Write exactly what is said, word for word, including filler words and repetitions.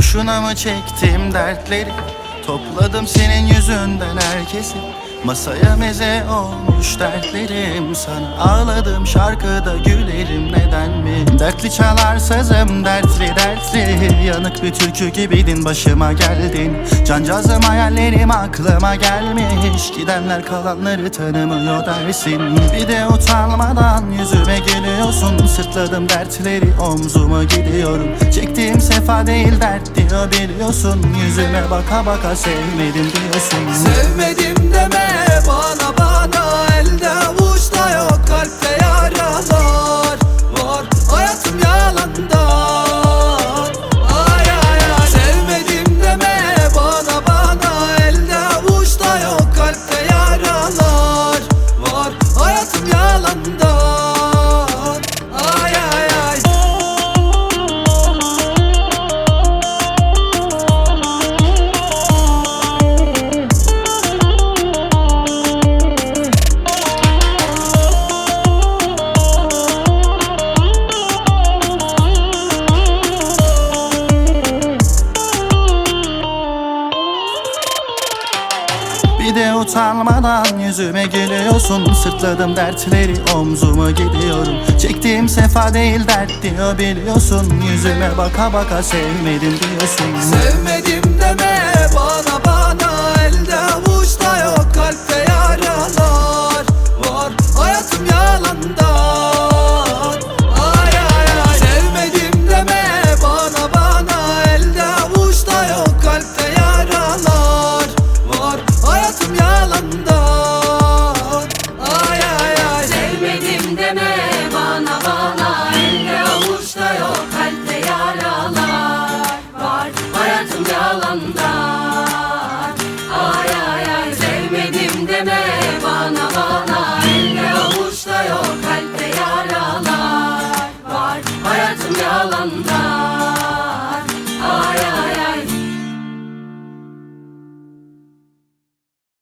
Boşuna mı çektim dertleri? Topladım senin yüzünden herkesi. Masaya meze olmuş dertlerim. Sana ağladım şarkıda gülerim, neden mi? Dertli çalar sazım, dertli dertli. Yanık bir türkü gibiydin, başıma geldin. Cancağızım hayallerim aklıma gelmiş. Gidenler kalanları tanımıyor dersin. Bir de utanmadan yüzüme gülüyorsun. Sırtladım dertleri, omzuma gidiyorum. Çektiğim sefa değil dert diyor biliyorsun. Yüzüme baka baka sevmedim diyorsun. Sevmedim deme bana bana, elde avuçta yok, kalpte yaralar var, hayatım yalandan. Ay ay ay, sevmedim deme bana bana, elde avuçta yok, kalpte yaralar var, hayatım yalandan. Ay ay ay. Bir de utanmadan yüzüme gülüyorsun. Sırtladım dertleri, omzuma gidiyorum. Çektiğim sefa değil dert diyor biliyorsun. Yüzüme baka baka sevmedim diyorsun. Sevmedim deme bana bana, elde avuçta yok, kalpte yaralar var, hayatım yalandan. Ay ay ay, sevmedim deme bana bana, elde avuçta yok, kalpte yaralar var, hayatım yalandan. Ay ay ay. Sevmedim deme bana bana, elde avuçta yok, kalpte yaralar var, hayatım yalandan. Ay ay ay, sevmedim deme bana bana, elde avuçta yok, kalpte yaralar var, hayatım yalandan.